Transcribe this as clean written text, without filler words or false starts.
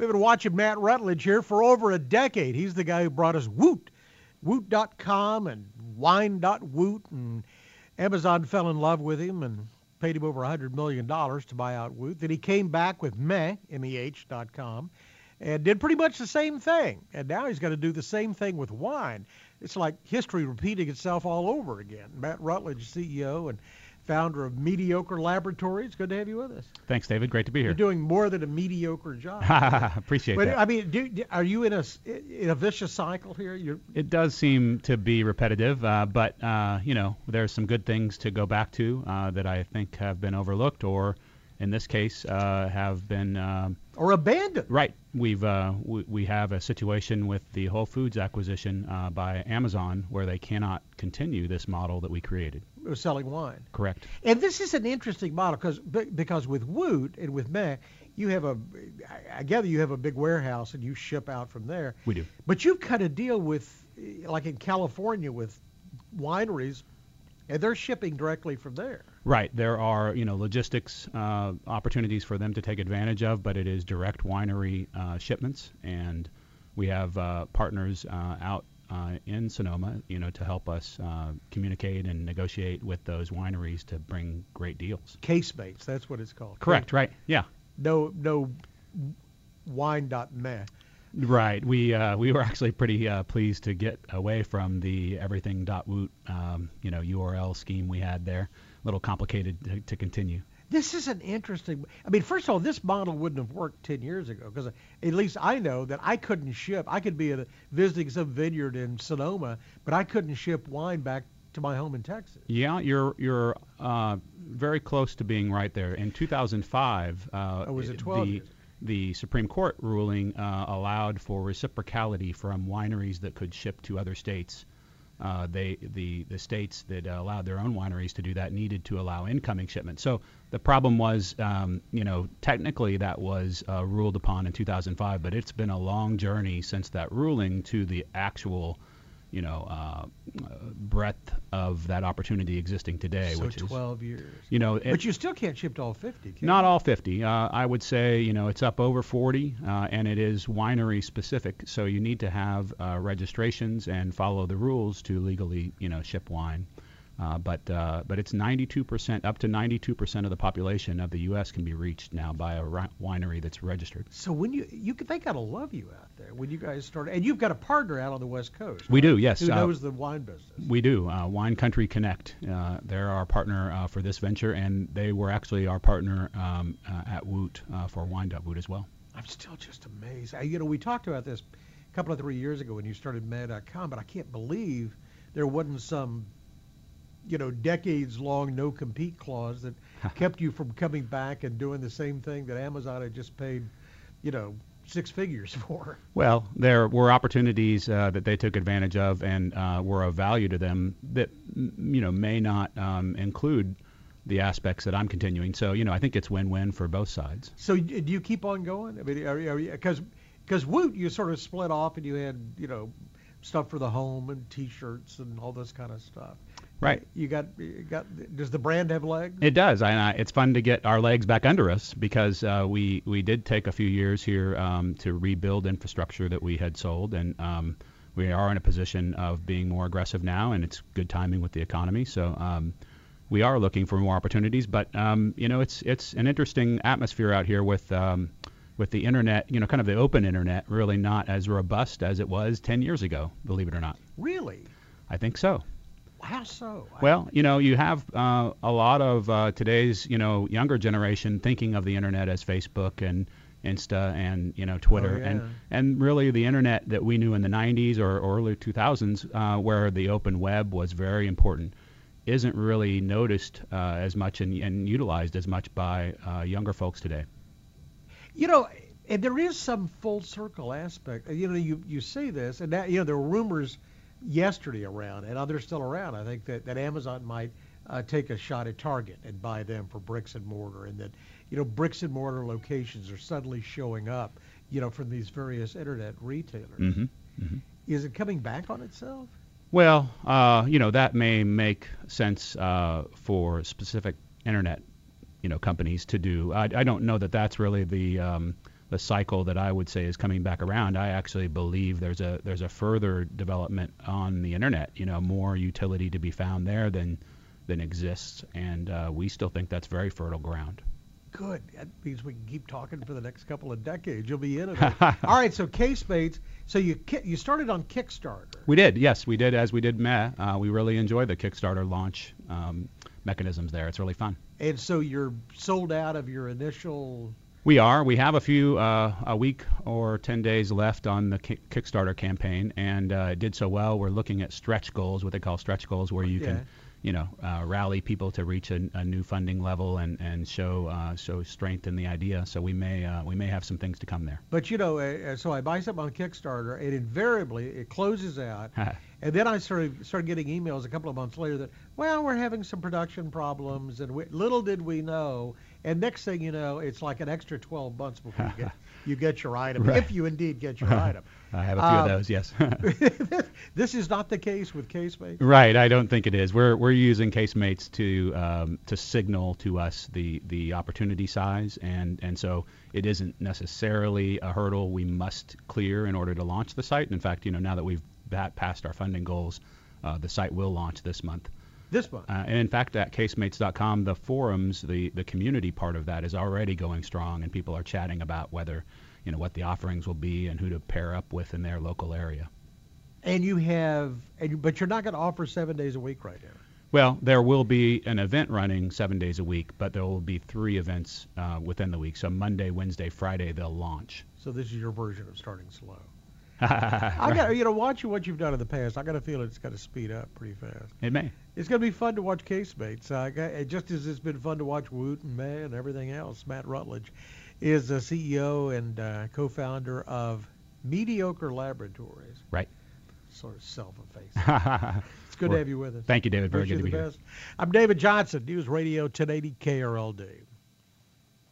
We've been watching Matt Rutledge here for over a decade. He's the guy who brought us Woot, Woot.com and Wine.Woot, and Amazon fell in love with him and paid him over $100 million to buy out Woot. Then he came back with Meh, MEH.com, and did pretty much the same thing. And now he's going to do the same thing with wine. It's like history repeating itself all over again. Matt Rutledge, CEO and founder of Mediocre Laboratories. Good to have you with us. Thanks, David. Great to be here. You're doing more than a mediocre job. Appreciate but, that. I mean, are you in a vicious cycle here? It does seem to be repetitive, but there's some good things to go back to that I think have been overlooked, or in this case, have been or abandoned. Right. We have a situation with the Whole Foods acquisition by Amazon where they cannot continue this model that we created. Selling wine. Correct. And this is an interesting model because with Woot and with Meh, I gather you have a big warehouse and you ship out from there. We do. But you've cut a deal with, like in California, with wineries, and they're shipping directly from there. Right. There are, logistics opportunities for them to take advantage of, but it is direct winery shipments, and we have partners out in Sonoma, to help us communicate and negotiate with those wineries to bring great deals. Case-mates, that's what it's called. Correct. Right. Yeah. No wine.meh. Right. We were actually pretty pleased to get away from the everything.woot URL scheme we had there. A little complicated to continue. This is an interesting. I mean, first of all, this model wouldn't have worked 10 years ago because at least I know that I couldn't ship. I could be visiting some vineyard in Sonoma, but I couldn't ship wine back to my home in Texas. Yeah, you're very close to being right there. In 2005, was it 12 years? The Supreme Court ruling allowed for reciprocality from wineries that could ship to other states. The states that allowed their own wineries to do that needed to allow incoming shipments. So the problem was, technically that was ruled upon in 2005, but it's been a long journey since that ruling to the actual, breadth of that opportunity existing today. So which 12 years. But you still can't ship to all 50, can not you? all 50. I would say, it's up over 40, and it is winery specific. So you need to have registrations and follow the rules to legally, ship wine. But it's 92%, up to 92% of the population of the U.S. can be reached now by a winery that's registered. So when they gotta love you out there when you guys start, and you've got a partner out on the West Coast. Right? We do, yes. Who knows the wine business? We do. Wine Country Connect. They're our partner for this venture, and they were actually our partner at Woot for Wine.Woot as well. I'm still just amazed. We talked about this a couple of 3 years ago when you started Meh.com, but I can't believe there wasn't some decades-long no-compete clause that kept you from coming back and doing the same thing that Amazon had just paid, six figures for. Well, there were opportunities that they took advantage of and were of value to them that, may not include the aspects that I'm continuing. So, I think it's win-win for both sides. So do you keep on going? I mean, because Woot, you sort of split off and you had, stuff for the home and T-shirts and all this kind of stuff. Right. You got. Does the brand have legs? It does. It's fun to get our legs back under us because we did take a few years here to rebuild infrastructure that we had sold, and we are in a position of being more aggressive now, and it's good timing with the economy. So we are looking for more opportunities, but it's an interesting atmosphere out here with the internet, kind of the open internet, really not as robust as it was 10 years ago, believe it or not. Really? I think so. How so? Well, you have a lot of today's, younger generation thinking of the internet as Facebook and Insta and, Twitter. Oh, yeah. And really the internet that we knew in the 90s or early 2000s where the open web was very important isn't really noticed as much and utilized as much by younger folks today. And there is some full circle aspect. You say this, and that, there were rumors yesterday around, and others still around, I think, that Amazon might take a shot at Target and buy them for bricks and mortar, and that, bricks and mortar locations are suddenly showing up, from these various internet retailers. Mm-hmm. Mm-hmm. Is it coming back on itself? Well, that may make sense for specific internet, companies to do. I don't know that that's really the the cycle that I would say is coming back around. I actually believe there's a further development on the internet. More utility to be found there than exists, and we still think that's very fertile ground. Good. That means we can keep talking for the next couple of decades. You'll be in it. All right. So K-Spates. So you started on Kickstarter. We did. Yes, we did. As we did Meh. We really enjoy the Kickstarter launch mechanisms there. It's really fun. And so you're sold out of your initial. We are. We have a week or 10 days left on the Kickstarter campaign, and it did so well. We're looking at stretch goals, what they call stretch goals, where you can rally people to reach a new funding level and show strength in the idea. So we may have some things to come there. But so I buy something on Kickstarter, and invariably it closes out. And then I started getting emails a couple of months later that, we're having some production problems, and little did we know. And next thing you know, it's like an extra 12 months before you get your item, right. If you indeed get your item. I have a few of those, yes. This is not the case with K-Spates? Right, I don't think it is. We're using K-Spates to signal to us the opportunity size, and so it isn't necessarily a hurdle we must clear in order to launch the site. In fact, now that we've passed our funding goals, the site will launch this month. This month. And in fact, at K-Spates.com, the forums, the community part of that is already going strong, and people are chatting about whether, what the offerings will be and who to pair up with in their local area. And but you're not going to offer 7 days a week right now. Well, there will be an event running 7 days a week, but there will be 3 events within the week. So Monday, Wednesday, Friday, they'll launch. So this is your version of starting slow. I got watching what you've done in the past. I got a feeling it's going to speed up pretty fast. It may. It's going to be fun to watch K-Spates. Just as it's been fun to watch Woot and Meh and everything else. Matt Rutledge is the CEO and co-founder of Mediocre Laboratories. Right. Sort of self-effacing. It's good to have you with us. Thank you, David. Very good to be here. I'm David Johnson, News Radio 1080 KRLD.